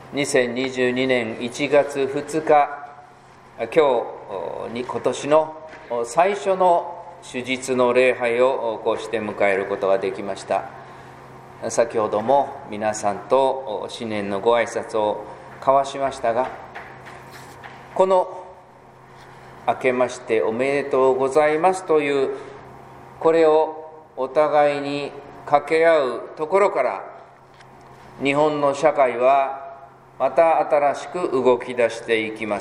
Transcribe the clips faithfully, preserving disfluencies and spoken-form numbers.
にせんにじゅうにねんいちがつふつか、今日に今年の最初の主日の礼拝をこうして迎えることができました。先ほども皆さんと新年のご挨拶を交わしましたが、この明けましておめでとうございますというこれをお互いに掛け合うところから、日本の社会はまた新しく動き出していきます。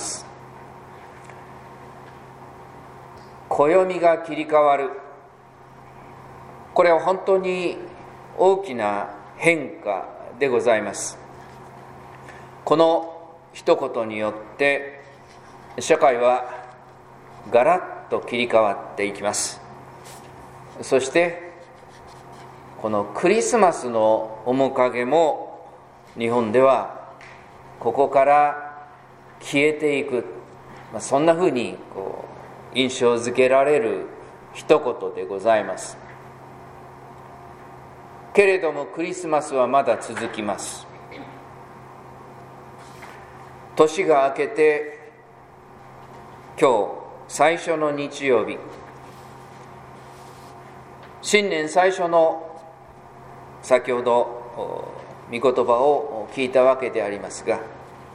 暦が切り替わる、これは本当に大きな変化でございます。この一言によって社会はガラッと切り替わっていきます。そしてこのクリスマスの面影も日本ではここから消えていく、まあ、そんなふうにこう印象づけられる一言でございます。けれどもクリスマスはまだ続きます。年が明けて今日最初の日曜日、新年最初の先ほど御言葉を聞いたわけでありますが、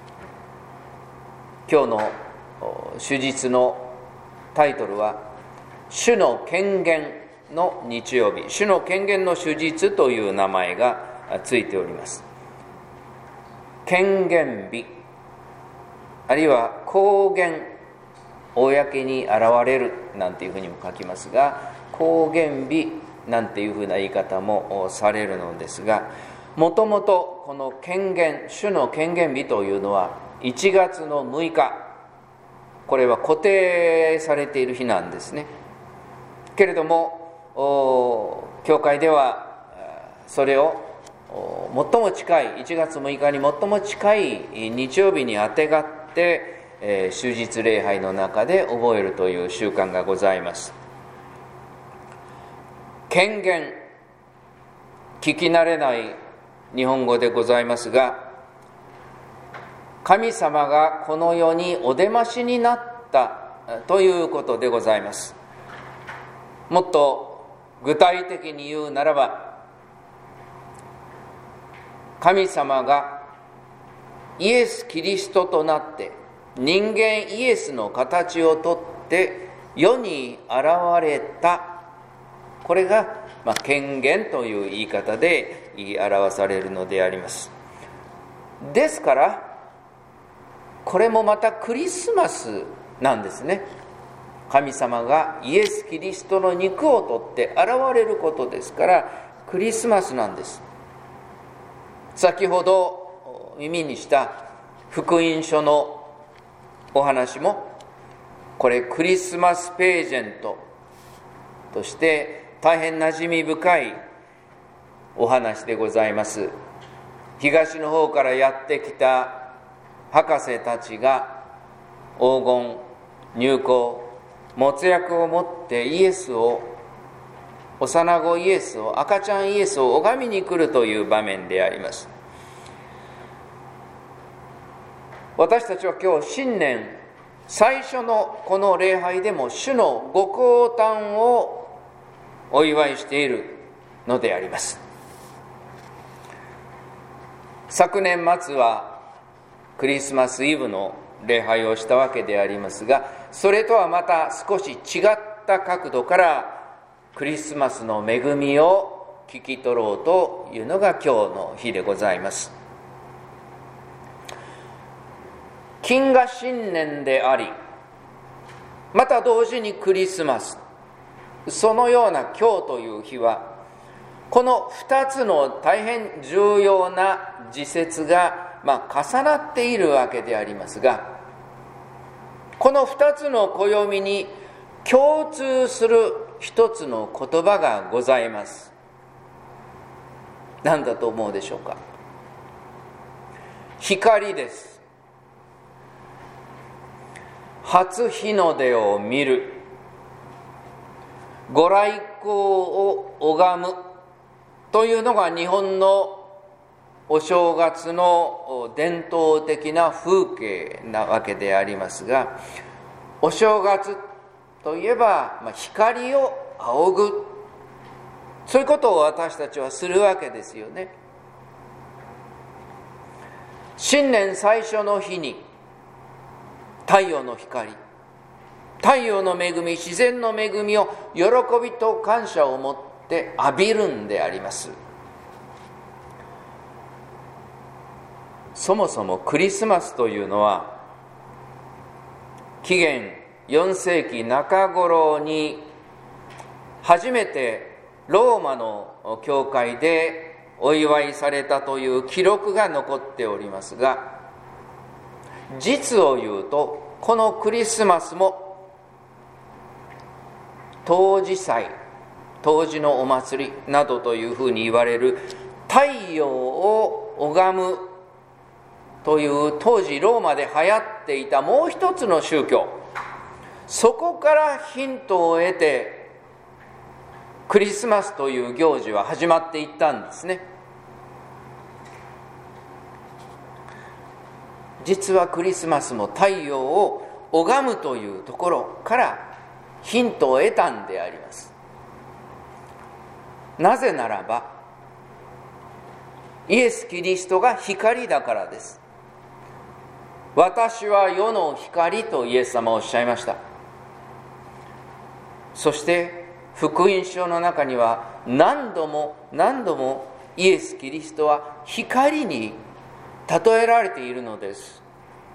今日の主日のタイトルは主の権限の日曜日、主の権限の主日という名前がついております。権限日、あるいは公言、公に現れるなんていうふうにも書きますが、公言日なんていうふうな言い方もされるのですが、もともとこの権限、主の権限日というのはいちがつのむいか、これは固定されている日なんですね。けれども教会ではそれを最も近いいちがつむいかに最も近い日曜日にあてがって終日礼拝の中で覚えるという習慣がございます。権限、聞き慣れない日本語でございますが、神様がこの世にお出ましになったということでございます。もっと具体的に言うならば、神様がイエス・キリストとなって人間イエスの形をとって世に現れた、これが、まあ、権限という言い方で言い表されるのであります。ですからこれもまたクリスマスなんですね。神様がイエス・キリストの肉をとって現れることですからクリスマスなんです。先ほど耳にした福音書のお話も、これクリスマスページェントとして大変馴染み深いお話でございます。東の方からやってきた博士たちが黄金、乳香、没薬を持ってイエスを、幼子イエスを、赤ちゃんイエスを拝みに来るという場面であります。私たちは今日新年最初のこの礼拝でも主のご降誕をお祝いしているのであります。昨年末はクリスマスイブの礼拝をしたわけでありますが、それとはまた少し違った角度からクリスマスの恵みを聞き取ろうというのが今日の日でございます。金河新年であり、また同時にクリスマス、そのような今日という日は、この二つの大変重要な時節が、まあ、重なっているわけでありますが、この二つの暦に共通する一つの言葉がございます。何だと思うでしょうか。光です。初日の出を見る、ご来光を拝むというのが日本のお正月の伝統的な風景なわけでありますが、お正月といえば、まあ、光を仰ぐ、そういうことを私たちはするわけですよね。新年最初の日に太陽の光、太陽の恵み、自然の恵みを喜びと感謝を持って浴びるんであります。そもそもクリスマスというのは紀元よん世紀中頃に初めてローマの教会でお祝いされたという記録が残っておりますが、実を言うとこのクリスマスも冬至祭、冬至のお祭りなどというふうに言われる太陽を拝むという当時ローマで流行っていたもう一つの宗教、そこからヒントを得てクリスマスという行事は始まっていったんですね。実はクリスマスも太陽を拝むというところからヒントを得たんであります。なぜならばイエス・キリストが光だからです。私は世の光とイエス様はおっしゃいました。そして福音書の中には何度も何度もイエス・キリストは光に例えられているのです。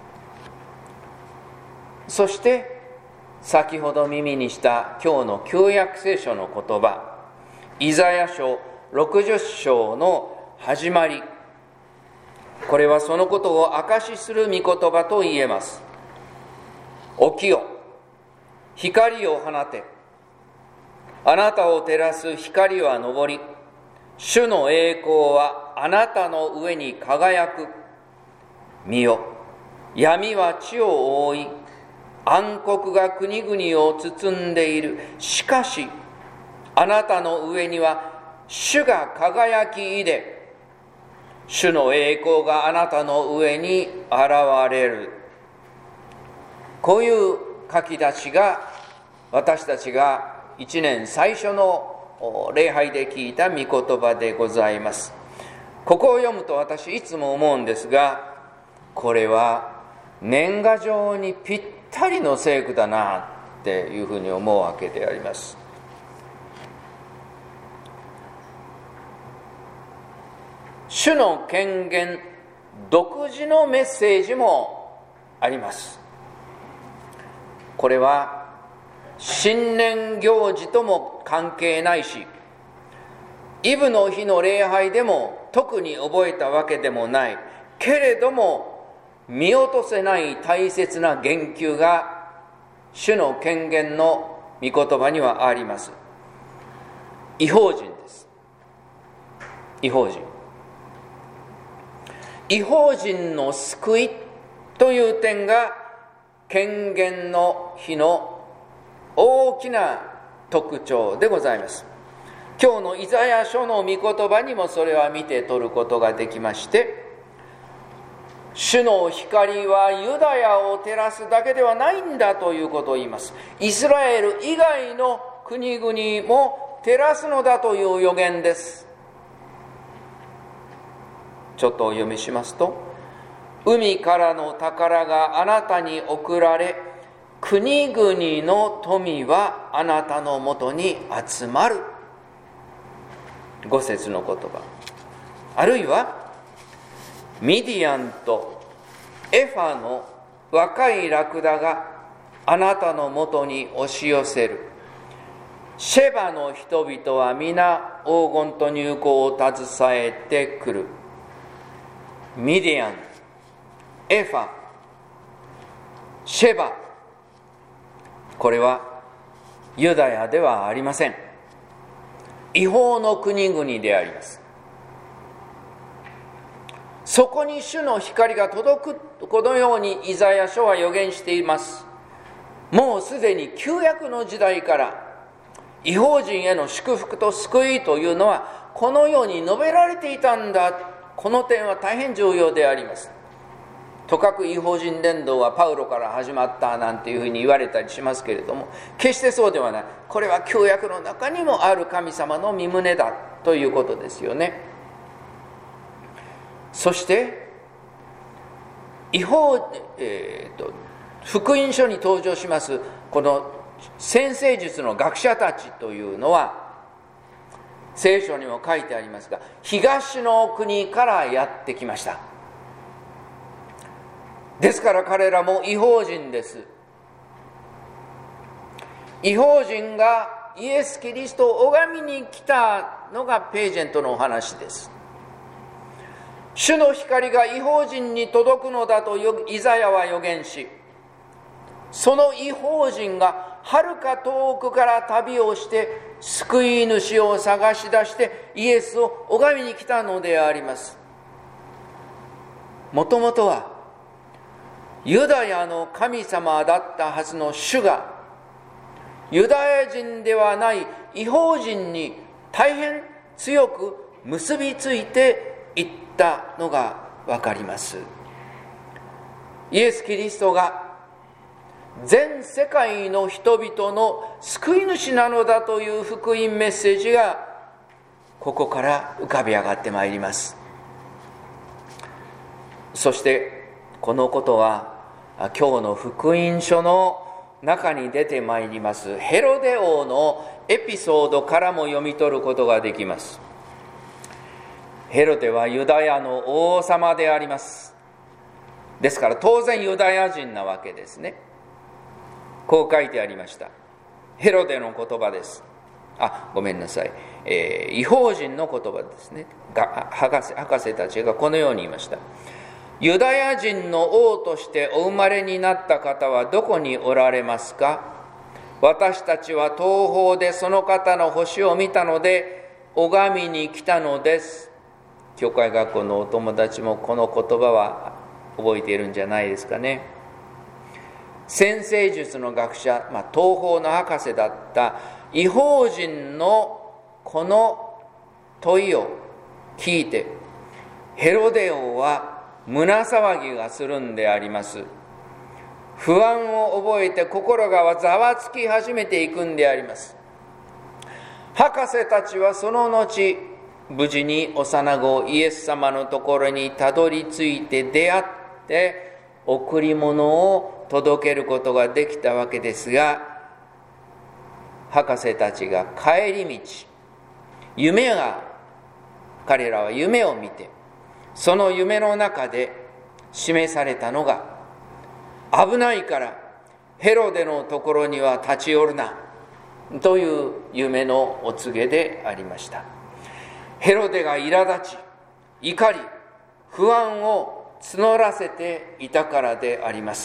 そして先ほど耳にした今日の旧約聖書の言葉、イザヤ書ろくじゅっ章の始まり、これはそのことを証しする御言葉と言えます。起きよ、光を放て、あなたを照らす光は昇り、主の栄光はあなたの上に輝く。見よ、闇は地を覆い、暗黒が国々を包んでいる。しかしあなたの上には主が輝き出で、主の栄光があなたの上に現れる。こういう書き出しが私たちが一年最初の礼拝で聞いた御言葉でございます。ここを読むと私いつも思うんですが、これは年賀状にぴったりの聖句だなっていうふうに思うわけであります。主の権限独自のメッセージもあります。これは新年行事とも関係ないし、イブの日の礼拝でも特に覚えたわけでもないけれども、見落とせない大切な言及が主の権限の御言葉にはあります。異邦人です。異邦人異邦人の救いという点が権限の日の大きな特徴でございます。今日のイザヤ書の御言葉にもそれは見て取ることができまして、主の光はユダヤを照らすだけではないんだということを言います。イスラエル以外の国々も照らすのだという予言です。ちょっとお読みしますと、海からの宝があなたに送られ、国々の富はあなたのもとに集まる。五節の言葉。あるいはミディアンとエファの若いラクダがあなたのもとに押し寄せる。シェバの人々は皆黄金と乳香を携えてくる。ミディアン、エファ、シェバ、これはユダヤではありません。異邦の国々であります。そこに主の光が届く、このようにイザヤ書は予言しています。もうすでに旧約の時代から異邦人への祝福と救いというのはこのように述べられていたんだこの点は大変重要であります。とかく異邦人伝道はパウロから始まったなんていうふうに言われたりしますけれども、決してそうではない。これは旧約の中にもある神様の御胸だということですよね。そして異邦、えーと、福音書に登場しますこの占星術の学者たちというのは、聖書にも書いてありますが、東の国からやってきました。ですから彼らも異邦人です。異邦人がイエス・キリストを拝みに来たのがページェントのお話です。主の光が異邦人に届くのだとイザヤは予言し、その異邦人がはるか遠くから旅をして救い主を探し出してイエスを拝みに来たのであります。もともとはユダヤの神様だったはずの主が、ユダヤ人ではない異邦人に大変強く結びついていったのがわかります。イエス・キリストが全世界の人々の救い主なのだという福音メッセージがここから浮かび上がってまいります。そしてこのことは今日の福音書の中に出てまいりますヘロデ王のエピソードからも読み取ることができます。ヘロデはユダヤの王様であります。ですから当然ユダヤ人なわけですね。こう書いてありました。ヘロデの言葉です。あ、ごめんなさい、えー、異邦人の言葉ですね。が博士、博士たちがこのように言いました。ユダヤ人の王としてお生まれになった方はどこにおられますか？私たちは東方でその方の星を見たので拝みに来たのです。教会学校のお友達もこの言葉は覚えているんじゃないですかね。占星術の学者、まあ、東方の博士だった異邦人のこの問いを聞いて、ヘロデ王は胸騒ぎがするんであります。不安を覚えて心がざわつき始めていくんであります。博士たちはその後無事に幼子イエス様のところにたどり着いて出会って贈り物を届けることができたわけですが、博士たちが帰り道、夢が彼らは夢を見て、その夢の中で示されたのが、危ないからヘロデのところには立ち寄るなという夢のお告げでありました。ヘロデが苛立ち、怒り、不安を募らせていたからであります。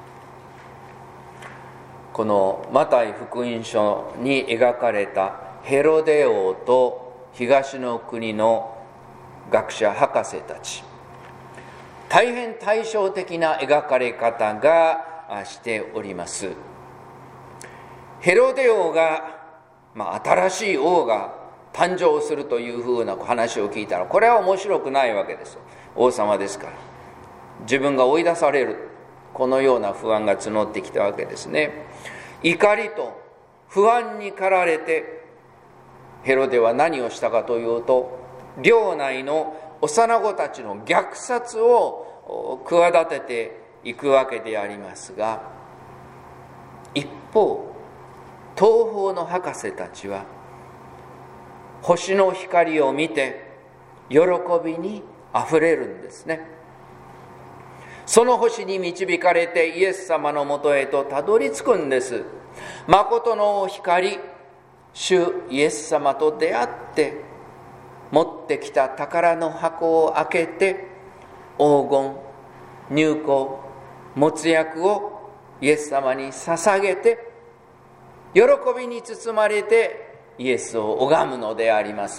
このマタイ福音書に描かれたヘロデ王と東の国の学者博士たち、大変対照的な描かれ方がしております。ヘロデ王が、まあ、新しい王が誕生するというふうな話を聞いたら、これは面白くないわけです。王様ですから自分が追い出される、このような不安が募ってきたわけですね。怒りと不安に駆られてヘロデは何をしたかというと、領内の幼子たちの虐殺を企てていくわけでありますが、一方東方の博士たちは星の光を見て喜びにあふれるんですね。その星に導かれてイエス様のもとへとたどり着くんです。誠の光、主イエス様と出会って持ってきた宝の箱を開けて、黄金、乳香、没薬をイエス様に捧げて、喜びに包まれてイエスを拝むのであります。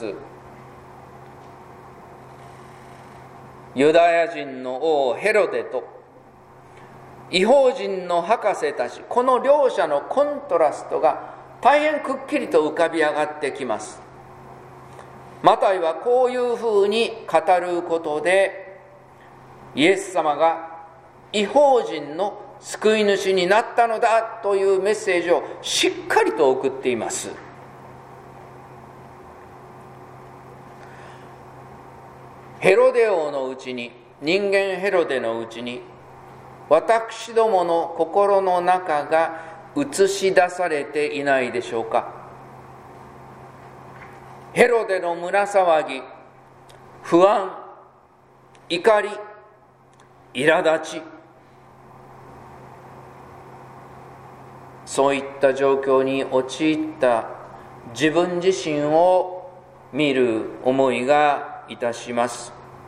ユダヤ人の王ヘロデと異邦人の博士たち、この両者のコントラストが大変くっきりと浮かび上がってきます。 マタイはこういうふうに語ることで、イエス様が異邦人の救い主になったのだというメッセージをしっかりと送っています。ヘロデ王のうちに、人間ヘロデのうちに、私どもの心の中が映し出されていないでしょうか。ヘロデの胸騒ぎ、不安、怒り、苛立ち、そういった状況に陥った自分自身を見る思いがいたします。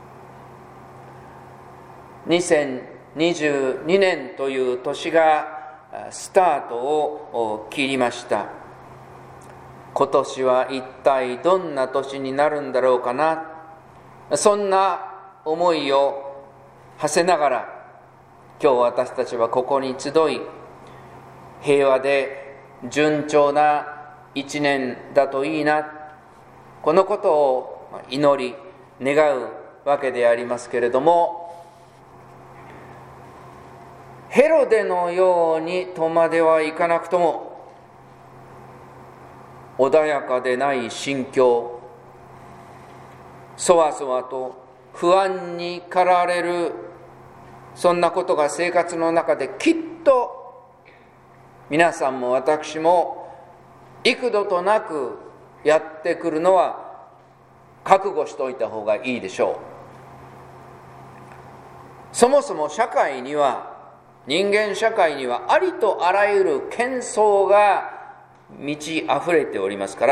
にせんにじゅうにねんという年がスタートを切りました。今年は一体どんな年になるんだろうかな、そんな思いを馳せながら、今日私たちはここに集い、平和で順調な一年だといいな、このことを祈り願うわけでありますけれども、ヘロデのようにとまではいかなくとも、穏やかでない心境、そわそわと不安に駆られる、そんなことが生活の中できっと皆さんも私も幾度となくやってくるのは覚悟しておいた方がいいでしょう。そもそも社会には、人間社会にはありとあらゆる喧騒が満ち溢れておりますから、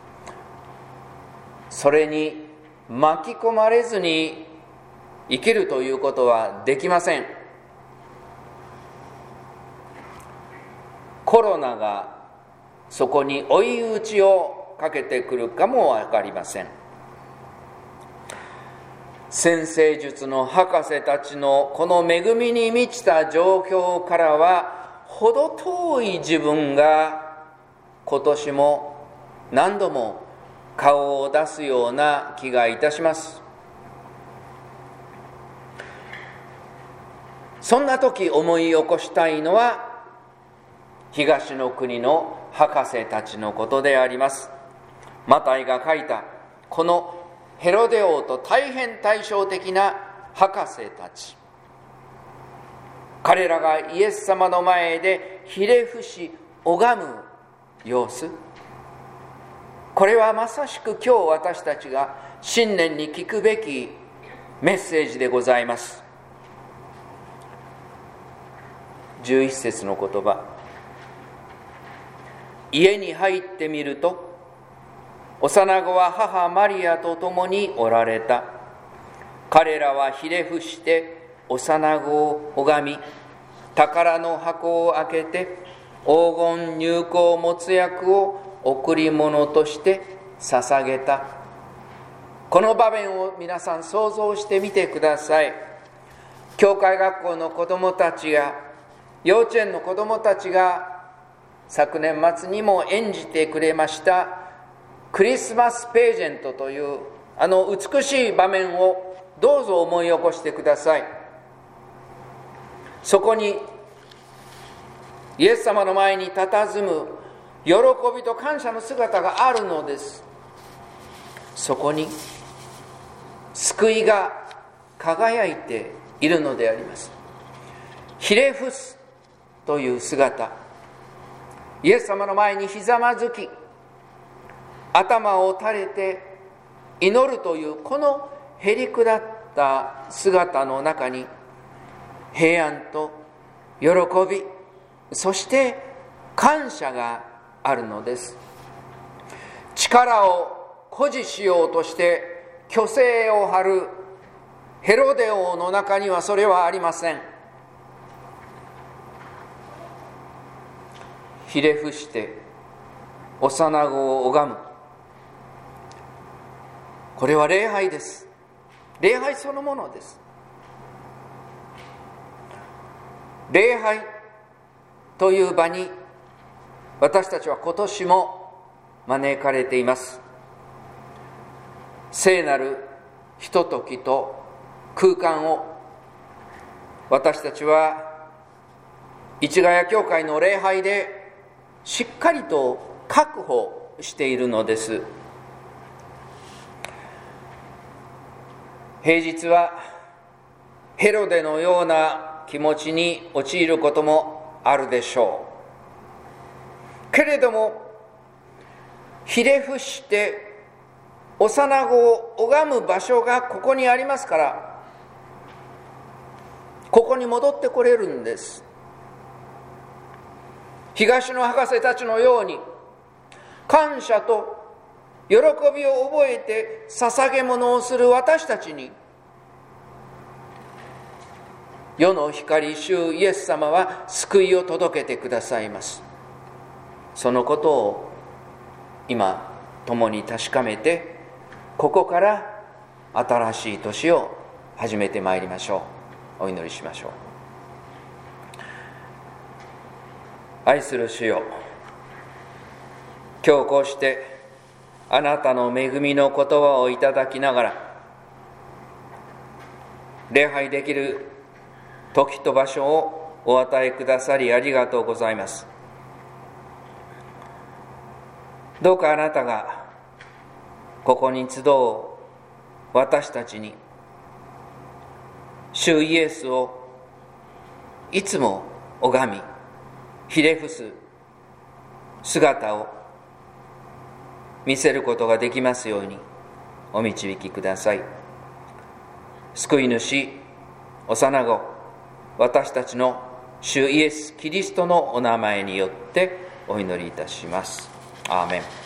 それに巻き込まれずに生きるということはできません。コロナがそこに追い打ちをかけてくるかもわかりません。占星術の博士たちのこの恵みに満ちた状況からは程遠い自分が今年も何度も顔を出すような気がいたします。そんな時思い起こしたいのは東の国の博士たちのことであります。マタイが書いたこのヘロデ王と大変対照的な博士たち、彼らがイエス様の前でひれ伏し拝む様子、これはまさしく今日私たちが新年に聞くべきメッセージでございます。じゅういっ節の言葉、家に入ってみると幼子は母マリアと共におられた。彼らはひれ伏して幼子を拝み、宝の箱を開けて黄金入香没薬を贈り物として捧げた。この場面を皆さん想像してみてください。教会学校の子どもたちが、幼稚園の子どもたちが昨年末にも演じてくれましたクリスマスページェントというあの美しい場面をどうぞ思い起こしてください。そこにイエス様の前に佇む喜びと感謝の姿があるのです。そこに救いが輝いているのであります。ひれ伏すという姿、イエス様の前にひざまずき頭を垂れて祈るというこのへりくだった姿の中に平安と喜び、そして感謝があるのです。力を誇示しようとして虚勢を張るヘロデ王の中にはそれはありません。ひれ伏して幼子を拝む、これは礼拝です。礼拝そのものです。礼拝という場に私たちは今年も招かれています。 聖なるひとときと空間を私たちは市ヶ谷教会の礼拝でしっかりと確保しているのです。平日はヘロデのような気持ちに陥ることもあるでしょう。けれどもひれ伏して幼子を拝む場所がここにありますから、ここに戻ってこれるんです。東野博士たちのように感謝と喜びを覚えて捧げ物をする私たちに、世の光主イエス様は救いを届けてくださいます。そのことを今共に確かめて、ここから新しい年を始めてまいりましょう。お祈りしましょう。愛する主よ、今日こうしてあなたの恵みの言葉をいただきながら礼拝できる時と場所をお与えくださりありがとうございます。どうかあなたがここに集う私たちに主イエスをいつも拝みひれ伏す姿を見せることができますようにお導きください。救い主、幼子、私たちの主イエス・キリストのお名前によってお祈りいたします。アーメン。